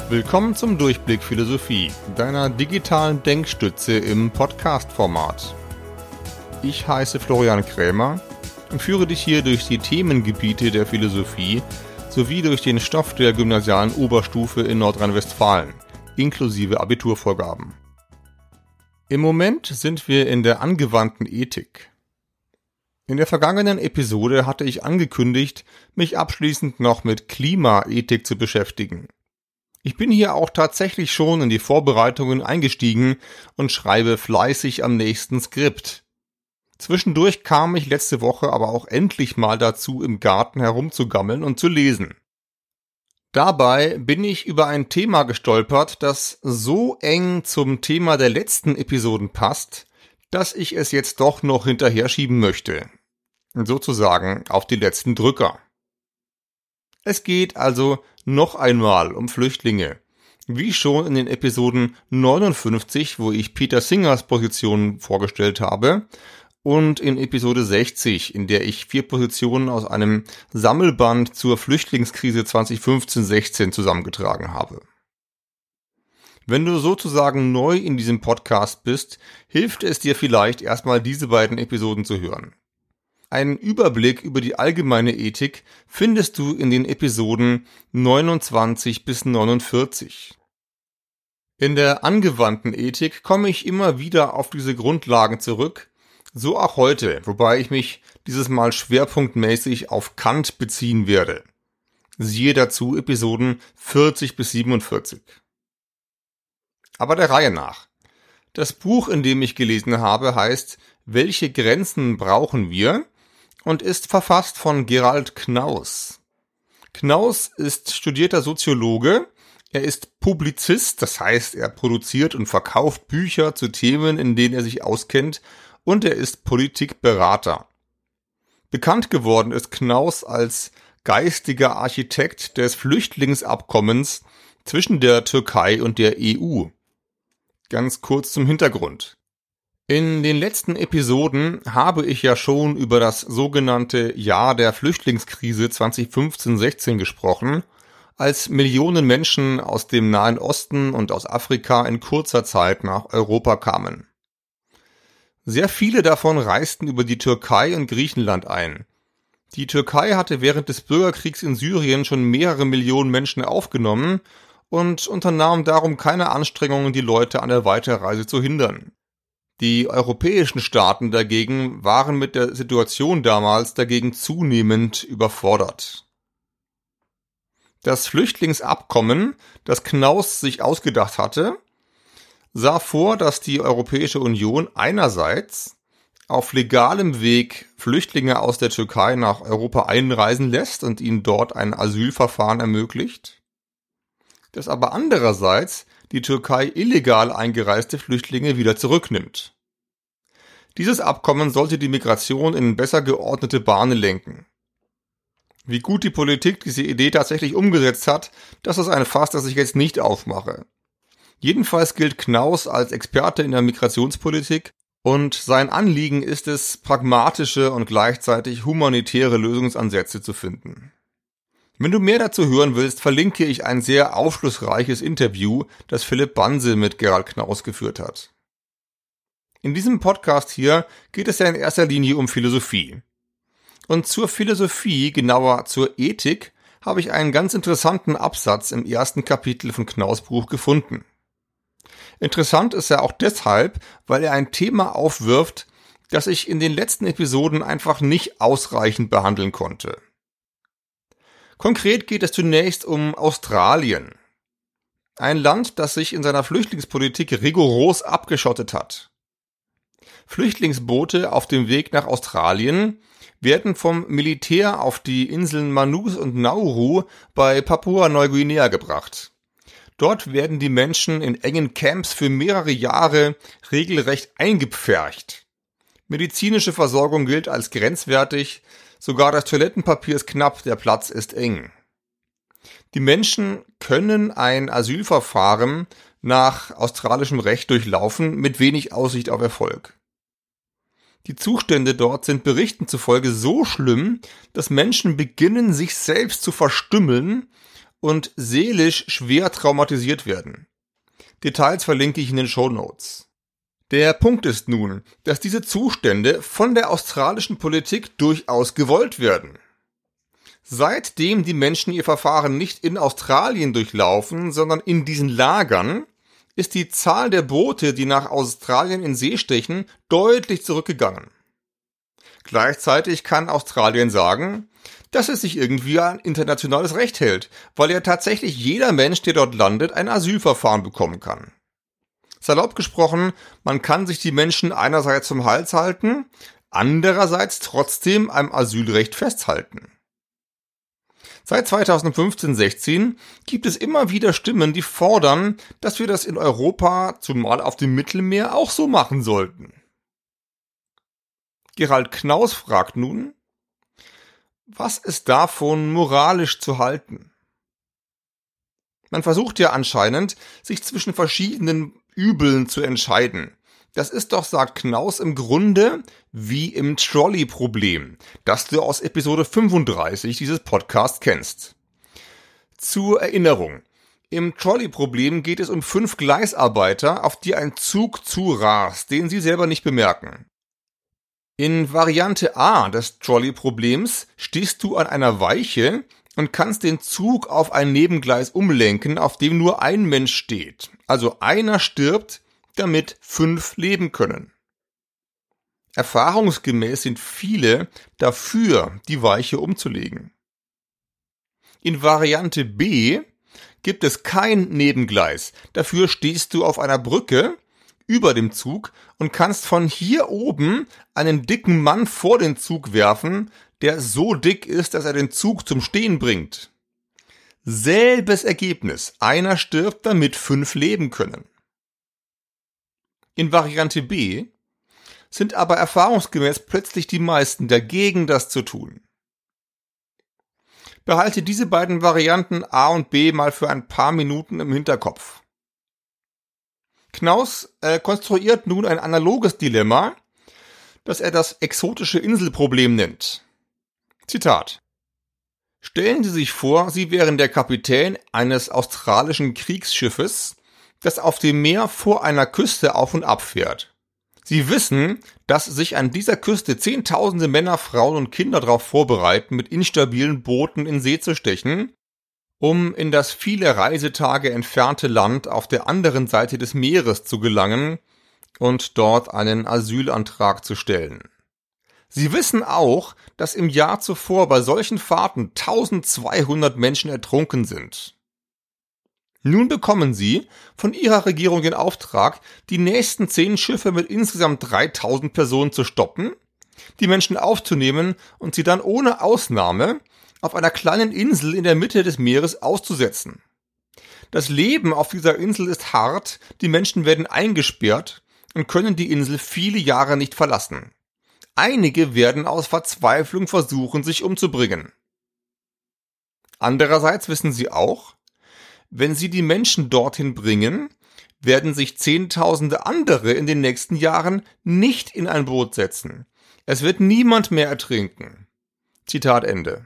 Willkommen zum Durchblick Philosophie, deiner digitalen Denkstütze im Podcast-Format. Ich heiße Florian Krämer und führe dich hier durch die Themengebiete der Philosophie sowie durch den Stoff der gymnasialen Oberstufe in Nordrhein-Westfalen, inklusive Abiturvorgaben. Im Moment sind wir in der angewandten Ethik. In der vergangenen Episode hatte ich angekündigt, mich abschließend noch mit Klimaethik zu beschäftigen. Ich bin hier auch tatsächlich schon in die Vorbereitungen eingestiegen und schreibe fleißig am nächsten Skript. Zwischendurch kam ich letzte Woche aber auch endlich mal dazu, im Garten herumzugammeln und zu lesen. Dabei bin ich über ein Thema gestolpert, das so eng zum Thema der letzten Episoden passt, dass ich es jetzt doch noch hinterher schieben möchte. Sozusagen auf die letzten Drücker. Es geht also noch einmal um Flüchtlinge, wie schon in den Episoden 59, wo ich Peter Singers Positionen vorgestellt habe, und in Episode 60, in der ich 4 Positionen aus einem Sammelband zur Flüchtlingskrise 2015-16 zusammengetragen habe. Wenn du sozusagen neu in diesem Podcast bist, hilft es dir vielleicht erstmal diese beiden Episoden zu hören. Einen Überblick über die allgemeine Ethik findest du in den Episoden 29 bis 49. In der angewandten Ethik komme ich immer wieder auf diese Grundlagen zurück, so auch heute, wobei ich mich dieses Mal schwerpunktmäßig auf Kant beziehen werde. Siehe dazu Episoden 40 bis 47. Aber der Reihe nach. Das Buch, in dem ich gelesen habe, heißt Welche Grenzen brauchen wir? Und ist verfasst von Gerald Knaus. Knaus ist studierter Soziologe, er ist Publizist, das heißt, er produziert und verkauft Bücher zu Themen, in denen er sich auskennt, und er ist Politikberater. Bekannt geworden ist Knaus als geistiger Architekt des Flüchtlingsabkommens zwischen der Türkei und der EU. Ganz kurz zum Hintergrund. In den letzten Episoden habe ich ja schon über das sogenannte Jahr der Flüchtlingskrise 2015-16 gesprochen, als Millionen Menschen aus dem Nahen Osten und aus Afrika in kurzer Zeit nach Europa kamen. Sehr viele davon reisten über die Türkei und Griechenland ein. Die Türkei hatte während des Bürgerkriegs in Syrien schon mehrere Millionen Menschen aufgenommen und unternahm darum keine Anstrengungen, die Leute an der Weiterreise zu hindern. Die europäischen Staaten dagegen waren mit der Situation damals dagegen zunehmend überfordert. Das Flüchtlingsabkommen, das Knaus sich ausgedacht hatte, sah vor, dass die Europäische Union einerseits auf legalem Weg Flüchtlinge aus der Türkei nach Europa einreisen lässt und ihnen dort ein Asylverfahren ermöglicht, dass aber andererseits die Türkei illegal eingereiste Flüchtlinge wieder zurücknimmt. Dieses Abkommen sollte die Migration in besser geordnete Bahnen lenken. Wie gut die Politik diese Idee tatsächlich umgesetzt hat, das ist ein Fass, das ich jetzt nicht aufmache. Jedenfalls gilt Knaus als Experte in der Migrationspolitik und sein Anliegen ist es, pragmatische und gleichzeitig humanitäre Lösungsansätze zu finden. Wenn du mehr dazu hören willst, verlinke ich ein sehr aufschlussreiches Interview, das Philipp Banse mit Gerald Knaus geführt hat. In diesem Podcast hier geht es ja in erster Linie um Philosophie. Und zur Philosophie, genauer zur Ethik, habe ich einen ganz interessanten Absatz im ersten Kapitel von Knaus' Buch gefunden. Interessant ist er auch deshalb, weil er ein Thema aufwirft, das ich in den letzten Episoden einfach nicht ausreichend behandeln konnte. Konkret geht es zunächst um Australien. Ein Land, das sich in seiner Flüchtlingspolitik rigoros abgeschottet hat. Flüchtlingsboote auf dem Weg nach Australien werden vom Militär auf die Inseln Manus und Nauru bei Papua-Neuguinea gebracht. Dort werden die Menschen in engen Camps für mehrere Jahre regelrecht eingepfercht. Medizinische Versorgung gilt als grenzwertig, sogar das Toilettenpapier ist knapp, der Platz ist eng. Die Menschen können ein Asylverfahren nach australischem Recht durchlaufen, mit wenig Aussicht auf Erfolg. Die Zustände dort sind Berichten zufolge so schlimm, dass Menschen beginnen, sich selbst zu verstümmeln und seelisch schwer traumatisiert werden. Details verlinke ich in den Shownotes. Der Punkt ist nun, dass diese Zustände von der australischen Politik durchaus gewollt werden. Seitdem die Menschen ihr Verfahren nicht in Australien durchlaufen, sondern in diesen Lagern, ist die Zahl der Boote, die nach Australien in See stechen, deutlich zurückgegangen. Gleichzeitig kann Australien sagen, dass es sich irgendwie an internationales Recht hält, weil ja tatsächlich jeder Mensch, der dort landet, ein Asylverfahren bekommen kann. Salopp gesprochen, man kann sich die Menschen einerseits zum Hals halten, andererseits trotzdem am Asylrecht festhalten. Seit 2015-16 gibt es immer wieder Stimmen, die fordern, dass wir das in Europa, zumal auf dem Mittelmeer, auch so machen sollten. Gerald Knaus fragt nun, was ist davon moralisch zu halten? Man versucht ja anscheinend, sich zwischen verschiedenen Übeln zu entscheiden. Das ist doch, sagt Knaus, im Grunde wie im Trolley-Problem, das du aus Episode 35 dieses Podcasts kennst. Zur Erinnerung. Im Trolley-Problem geht es um 5 Gleisarbeiter, auf die ein Zug zurast, den sie selber nicht bemerken. In Variante A des Trolley-Problems stehst du an einer Weiche und kannst den Zug auf ein Nebengleis umlenken, auf dem nur ein Mensch steht. Also einer stirbt, damit 5 leben können. Erfahrungsgemäß sind viele dafür, die Weiche umzulegen. In Variante B gibt es kein Nebengleis. Dafür stehst du auf einer Brücke über dem Zug und kannst von hier oben einen dicken Mann vor den Zug werfen, der so dick ist, dass er den Zug zum Stehen bringt. Selbes Ergebnis. Einer stirbt, damit 5 leben können. In Variante B sind aber erfahrungsgemäß plötzlich die meisten dagegen, das zu tun. Behalte diese beiden Varianten A und B mal für ein paar Minuten im Hinterkopf. Knaus konstruiert nun ein analoges Dilemma, das er das exotische Inselproblem nennt. Zitat: Stellen Sie sich vor, Sie wären der Kapitän eines australischen Kriegsschiffes, das auf dem Meer vor einer Küste auf und ab fährt. Sie wissen, dass sich an dieser Küste Zehntausende Männer, Frauen und Kinder darauf vorbereiten, mit instabilen Booten in See zu stechen, um in das viele Reisetage entfernte Land auf der anderen Seite des Meeres zu gelangen und dort einen Asylantrag zu stellen. Sie wissen auch, dass im Jahr zuvor bei solchen Fahrten 1200 Menschen ertrunken sind. Nun bekommen Sie von Ihrer Regierung den Auftrag, die nächsten 10 Schiffe mit insgesamt 3000 Personen zu stoppen, die Menschen aufzunehmen und sie dann ohne Ausnahme auf einer kleinen Insel in der Mitte des Meeres auszusetzen. Das Leben auf dieser Insel ist hart, die Menschen werden eingesperrt und können die Insel viele Jahre nicht verlassen. Einige werden aus Verzweiflung versuchen, sich umzubringen. Andererseits wissen Sie auch, wenn Sie die Menschen dorthin bringen, werden sich Zehntausende andere in den nächsten Jahren nicht in ein Boot setzen. Es wird niemand mehr ertrinken. Zitat Ende.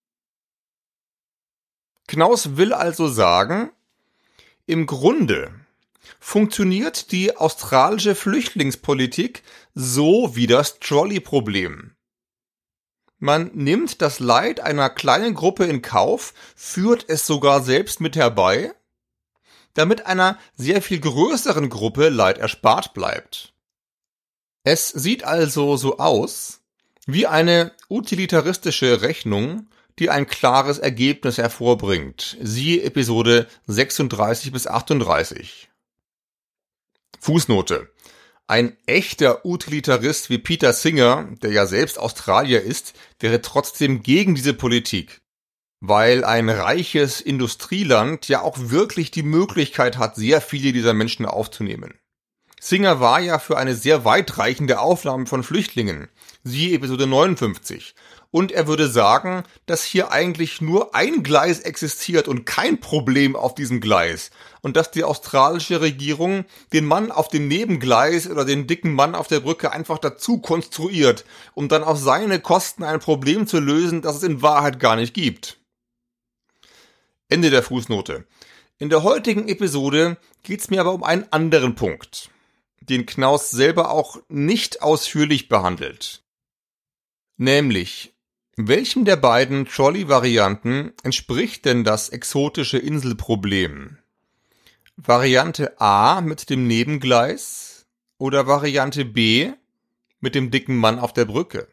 Knaus will also sagen, im Grunde funktioniert die australische Flüchtlingspolitik so wie das Trolley-Problem. Man nimmt das Leid einer kleinen Gruppe in Kauf, führt es sogar selbst mit herbei, damit einer sehr viel größeren Gruppe Leid erspart bleibt. Es sieht also so aus wie eine utilitaristische Rechnung, die ein klares Ergebnis hervorbringt. Siehe Episode 36 bis 38. Fußnote: Ein echter Utilitarist wie Peter Singer, der ja selbst Australier ist, wäre trotzdem gegen diese Politik, weil ein reiches Industrieland ja auch wirklich die Möglichkeit hat, sehr viele dieser Menschen aufzunehmen. Singer war ja für eine sehr weitreichende Aufnahme von Flüchtlingen, siehe Episode 59, und er würde sagen, dass hier eigentlich nur ein Gleis existiert und kein Problem auf diesem Gleis und dass die australische Regierung den Mann auf dem Nebengleis oder den dicken Mann auf der Brücke einfach dazu konstruiert, um dann auf seine Kosten ein Problem zu lösen, das es in Wahrheit gar nicht gibt. Ende der Fußnote. In der heutigen Episode geht's mir aber um einen anderen Punkt, den Knaus selber auch nicht ausführlich behandelt. Nämlich, welchem der beiden Trolley-Varianten entspricht denn das exotische Inselproblem? Variante A mit dem Nebengleis oder Variante B mit dem dicken Mann auf der Brücke?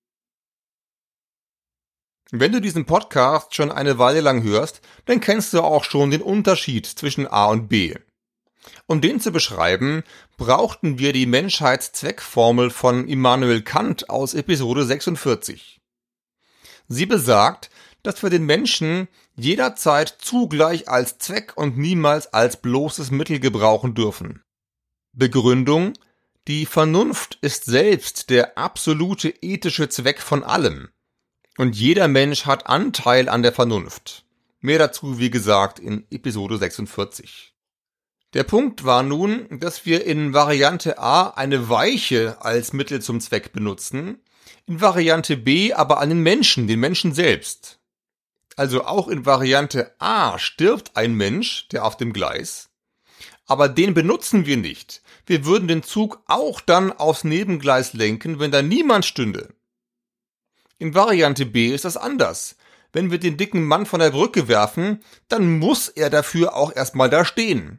Wenn du diesen Podcast schon eine Weile lang hörst, dann kennst du auch schon den Unterschied zwischen A und B. Um den zu beschreiben, brauchten wir die Menschheitszweckformel von Immanuel Kant aus Episode 46. Sie besagt, dass wir den Menschen jederzeit zugleich als Zweck und niemals als bloßes Mittel gebrauchen dürfen. Begründung: Die Vernunft ist selbst der absolute ethische Zweck von allem. Und jeder Mensch hat Anteil an der Vernunft. Mehr dazu, wie gesagt, in Episode 46. Der Punkt war nun, dass wir in Variante A eine Weiche als Mittel zum Zweck benutzen, in Variante B aber einen Menschen, den Menschen selbst. Also auch in Variante A stirbt ein Mensch, der auf dem Gleis, aber den benutzen wir nicht. Wir würden den Zug auch dann aufs Nebengleis lenken, wenn da niemand stünde. In Variante B ist das anders. Wenn wir den dicken Mann von der Brücke werfen, dann muss er dafür auch erstmal da stehen.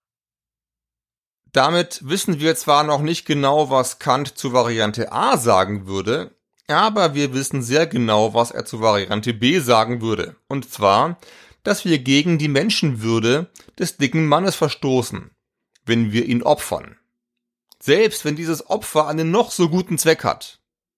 Damit wissen wir zwar noch nicht genau, was Kant zu Variante A sagen würde, aber wir wissen sehr genau, was er zu Variante B sagen würde. Und zwar, dass wir gegen die Menschenwürde des dicken Mannes verstoßen, wenn wir ihn opfern. Selbst wenn dieses Opfer einen noch so guten Zweck hat.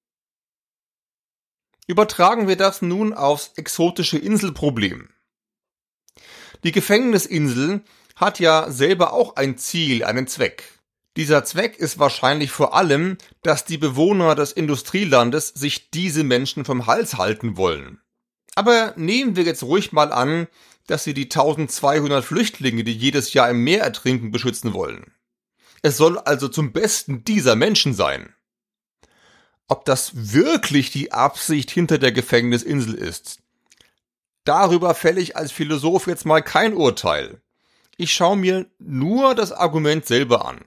Übertragen wir das nun aufs exotische Inselproblem. Die Gefängnisinsel hat ja selber auch ein Ziel, einen Zweck. Dieser Zweck ist wahrscheinlich vor allem, dass die Bewohner des Industrielandes sich diese Menschen vom Hals halten wollen. Aber nehmen wir jetzt ruhig mal an, dass sie die 1200 Flüchtlinge, die jedes Jahr im Meer ertrinken, beschützen wollen. Es soll also zum Besten dieser Menschen sein. Ob das wirklich die Absicht hinter der Gefängnisinsel ist, darüber fälle ich als Philosoph jetzt mal kein Urteil. Ich schaue mir nur das Argument selber an.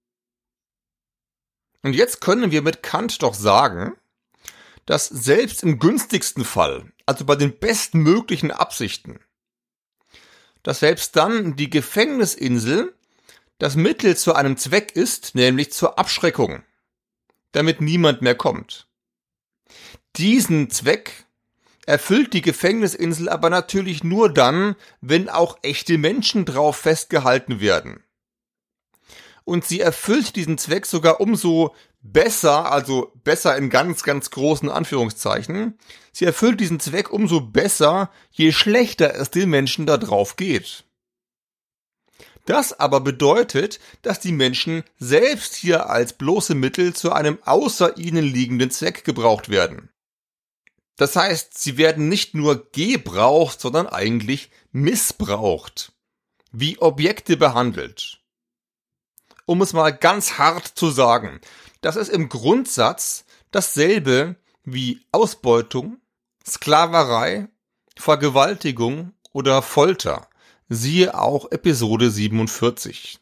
Und jetzt können wir mit Kant doch sagen, dass selbst im günstigsten Fall, also bei den bestmöglichen Absichten, dass selbst dann die Gefängnisinsel das Mittel zu einem Zweck ist, nämlich zur Abschreckung, damit niemand mehr kommt. Diesen Zweck erfüllt die Gefängnisinsel aber natürlich nur dann, wenn auch echte Menschen drauf festgehalten werden. Und sie erfüllt diesen Zweck sogar umso besser, also besser in ganz, ganz großen Anführungszeichen, sie erfüllt diesen Zweck umso besser, je schlechter es den Menschen da drauf geht. Das aber bedeutet, dass die Menschen selbst hier als bloße Mittel zu einem außer ihnen liegenden Zweck gebraucht werden. Das heißt, sie werden nicht nur gebraucht, sondern eigentlich missbraucht, wie Objekte behandelt. Um es mal ganz hart zu sagen, das ist im Grundsatz dasselbe wie Ausbeutung, Sklaverei, Vergewaltigung oder Folter. Siehe auch Episode 47.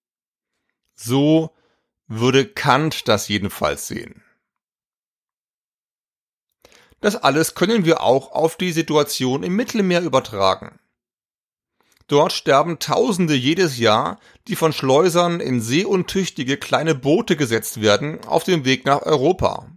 So würde Kant das jedenfalls sehen. Das alles können wir auch auf die Situation im Mittelmeer übertragen. Dort sterben Tausende jedes Jahr, die von Schleusern in seeuntüchtige kleine Boote gesetzt werden, auf dem Weg nach Europa.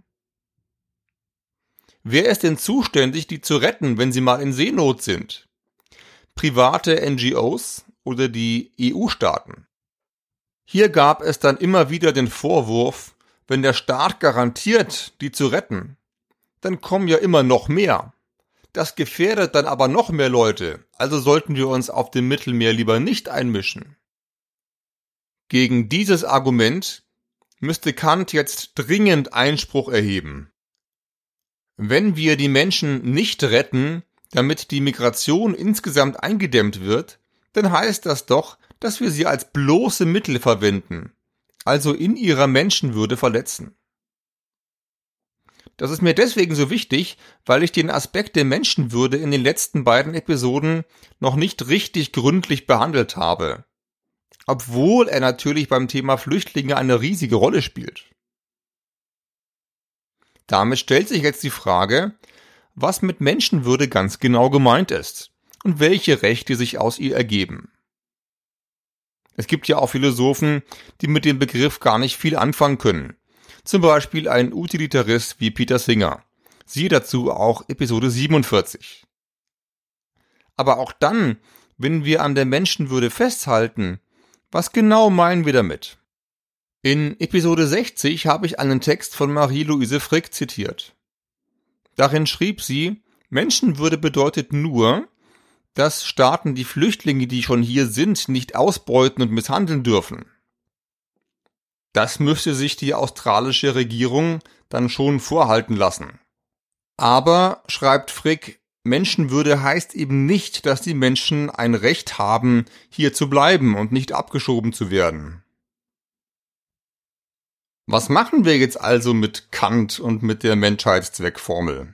Wer ist denn zuständig, die zu retten, wenn sie mal in Seenot sind? Private NGOs oder die EU-Staaten? Hier gab es dann immer wieder den Vorwurf, wenn der Staat garantiert, die zu retten, dann kommen ja immer noch mehr. Das gefährdet dann aber noch mehr Leute, also sollten wir uns auf dem Mittelmeer lieber nicht einmischen. Gegen dieses Argument müsste Kant jetzt dringend Einspruch erheben. Wenn wir die Menschen nicht retten, damit die Migration insgesamt eingedämmt wird, dann heißt das doch, dass wir sie als bloße Mittel verwenden, also in ihrer Menschenwürde verletzen. Das ist mir deswegen so wichtig, weil ich den Aspekt der Menschenwürde in den letzten beiden Episoden noch nicht richtig gründlich behandelt habe. Obwohl er natürlich beim Thema Flüchtlinge eine riesige Rolle spielt. Damit stellt sich jetzt die Frage, was mit Menschenwürde ganz genau gemeint ist und welche Rechte sich aus ihr ergeben. Es gibt ja auch Philosophen, die mit dem Begriff gar nicht viel anfangen können. Zum Beispiel ein Utilitarist wie Peter Singer. Siehe dazu auch Episode 47. Aber auch dann, wenn wir an der Menschenwürde festhalten, was genau meinen wir damit? In Episode 60 habe ich einen Text von Marie-Louise Frick zitiert. Darin schrieb sie, Menschenwürde bedeutet nur, dass Staaten die Flüchtlinge, die schon hier sind, nicht ausbeuten und misshandeln dürfen. Das müsste sich die australische Regierung dann schon vorhalten lassen. Aber, schreibt Frick, Menschenwürde heißt eben nicht, dass die Menschen ein Recht haben, hier zu bleiben und nicht abgeschoben zu werden. Was machen wir jetzt also mit Kant und mit der Menschheitszweckformel?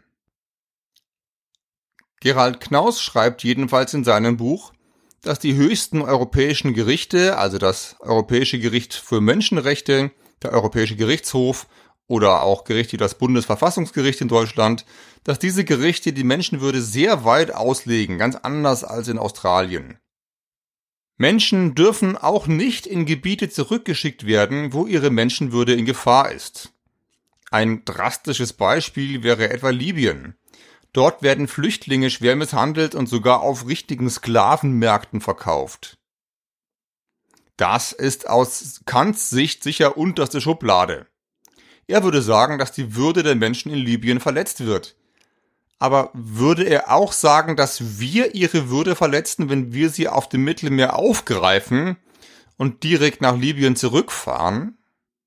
Gerald Knaus schreibt jedenfalls in seinem Buch, dass die höchsten europäischen Gerichte, also das Europäische Gericht für Menschenrechte, der Europäische Gerichtshof oder auch Gerichte wie das Bundesverfassungsgericht in Deutschland, dass diese Gerichte die Menschenwürde sehr weit auslegen, ganz anders als in Australien. Menschen dürfen auch nicht in Gebiete zurückgeschickt werden, wo ihre Menschenwürde in Gefahr ist. Ein drastisches Beispiel wäre etwa Libyen. Dort werden Flüchtlinge schwer misshandelt und sogar auf richtigen Sklavenmärkten verkauft. Das ist aus Kants Sicht sicher unterste Schublade. Er würde sagen, dass die Würde der Menschen in Libyen verletzt wird. Aber würde er auch sagen, dass wir ihre Würde verletzen, wenn wir sie auf dem Mittelmeer aufgreifen und direkt nach Libyen zurückfahren?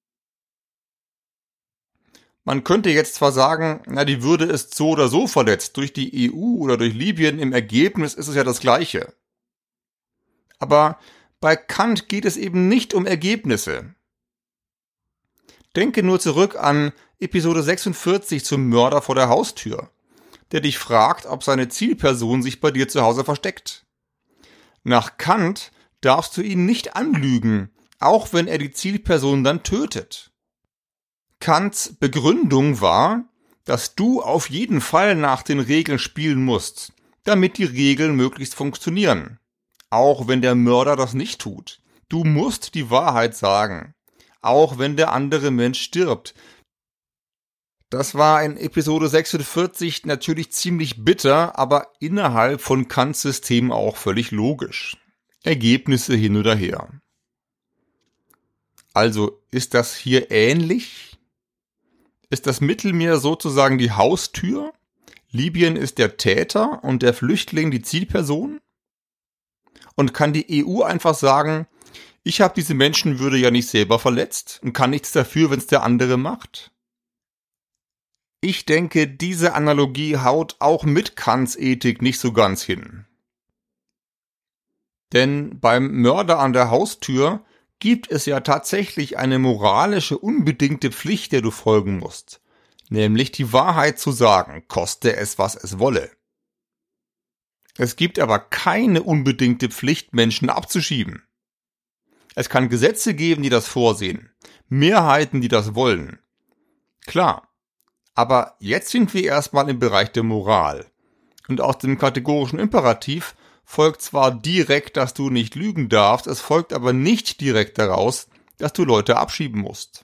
Man könnte jetzt zwar sagen, na, die Würde ist so oder so verletzt, durch die EU oder durch Libyen, im Ergebnis ist es ja das Gleiche. Aber bei Kant geht es eben nicht um Ergebnisse. Denke nur zurück an Episode 46 zum Mörder vor der Haustür, der dich fragt, ob seine Zielperson sich bei dir zu Hause versteckt. Nach Kant darfst du ihn nicht anlügen, auch wenn er die Zielperson dann tötet. Kants Begründung war, dass du auf jeden Fall nach den Regeln spielen musst, damit die Regeln möglichst funktionieren. Auch wenn der Mörder das nicht tut. Du musst die Wahrheit sagen, auch wenn der andere Mensch stirbt. Das war in Episode 46 natürlich ziemlich bitter, aber innerhalb von Kants System auch völlig logisch. Ergebnisse hin oder her. Also ist das hier ähnlich? Ist das Mittelmeer sozusagen die Haustür? Libyen ist der Täter und der Flüchtling die Zielperson? Und kann die EU einfach sagen, ich habe diese Menschenwürde ja nicht selber verletzt und kann nichts dafür, wenn es der andere macht? Ich denke, diese Analogie haut auch mit Kants Ethik nicht so ganz hin. Denn beim Mörder an der Haustür gibt es ja tatsächlich eine moralische, unbedingte Pflicht, der du folgen musst. Nämlich die Wahrheit zu sagen, koste es, was es wolle. Es gibt aber keine unbedingte Pflicht, Menschen abzuschieben. Es kann Gesetze geben, die das vorsehen, Mehrheiten, die das wollen. Klar, aber jetzt sind wir erstmal im Bereich der Moral. Und aus dem kategorischen Imperativ folgt zwar direkt, dass du nicht lügen darfst, es folgt aber nicht direkt daraus, dass du Leute abschieben musst.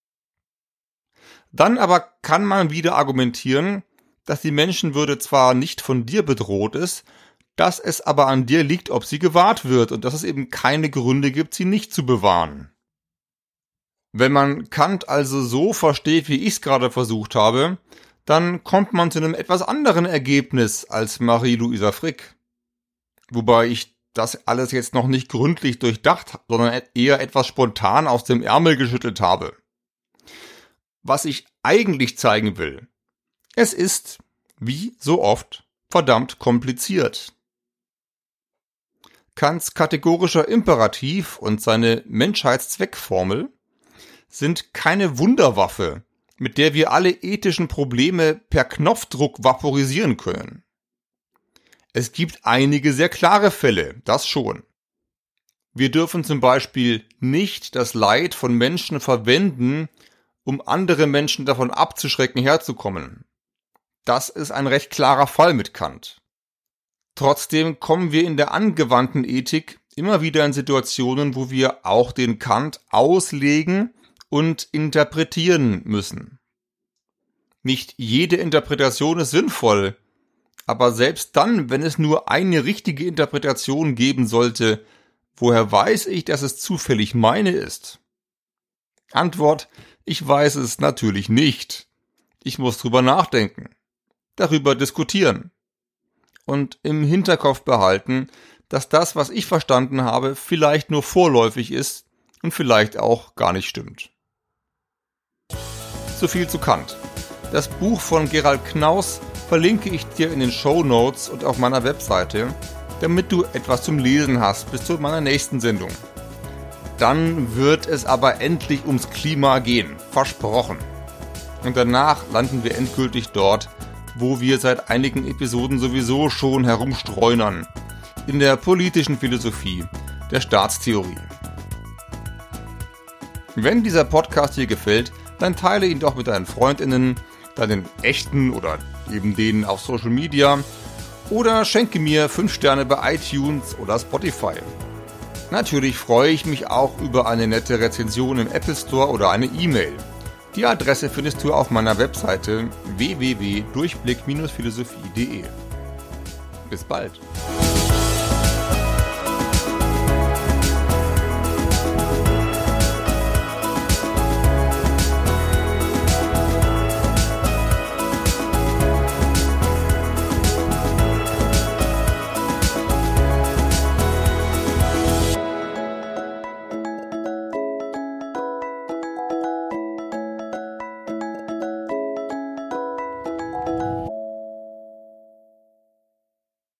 Dann aber kann man wieder argumentieren, dass die Menschenwürde zwar nicht von dir bedroht ist, dass es aber an dir liegt, ob sie gewahrt wird und dass es eben keine Gründe gibt, sie nicht zu bewahren. Wenn man Kant also so versteht, wie ich es gerade versucht habe, dann kommt man zu einem etwas anderen Ergebnis als Marie-Louise Frick. Wobei ich das alles jetzt noch nicht gründlich durchdacht, sondern eher etwas spontan aus dem Ärmel geschüttelt habe. Was ich eigentlich zeigen will, es ist, wie so oft, verdammt kompliziert. Kants kategorischer Imperativ und seine Menschheitszweckformel sind keine Wunderwaffe, mit der wir alle ethischen Probleme per Knopfdruck vaporisieren können. Es gibt einige sehr klare Fälle, das schon. Wir dürfen zum Beispiel nicht das Leid von Menschen verwenden, um andere Menschen davon abzuschrecken, herzukommen. Das ist ein recht klarer Fall mit Kant. Trotzdem kommen wir in der angewandten Ethik immer wieder in Situationen, wo wir auch den Kant auslegen und interpretieren müssen. Nicht jede Interpretation ist sinnvoll, aber selbst dann, wenn es nur eine richtige Interpretation geben sollte, woher weiß ich, dass es zufällig meine ist? Antwort: Ich weiß es natürlich nicht. Ich muss drüber nachdenken, darüber diskutieren und im Hinterkopf behalten, dass das, was ich verstanden habe, vielleicht nur vorläufig ist und vielleicht auch gar nicht stimmt. So viel zu Kant. Das Buch von Gerald Knaus verlinke ich dir in den Shownotes und auf meiner Webseite, damit du etwas zum Lesen hast bis zu meiner nächsten Sendung. Dann wird es aber endlich ums Klima gehen, versprochen. Und danach landen wir endgültig dort, wo wir seit einigen Episoden sowieso schon herumstreunern, in der politischen Philosophie, der Staatstheorie. Wenn dieser Podcast dir gefällt, dann teile ihn doch mit deinen FreundInnen, deinen echten oder eben denen auf Social Media, oder schenke mir 5 Sterne bei iTunes oder Spotify. Natürlich freue ich mich auch über eine nette Rezension im Apple Store oder eine E-Mail. Die Adresse findest du auf meiner Webseite www.durchblick-philosophie.de. Bis bald.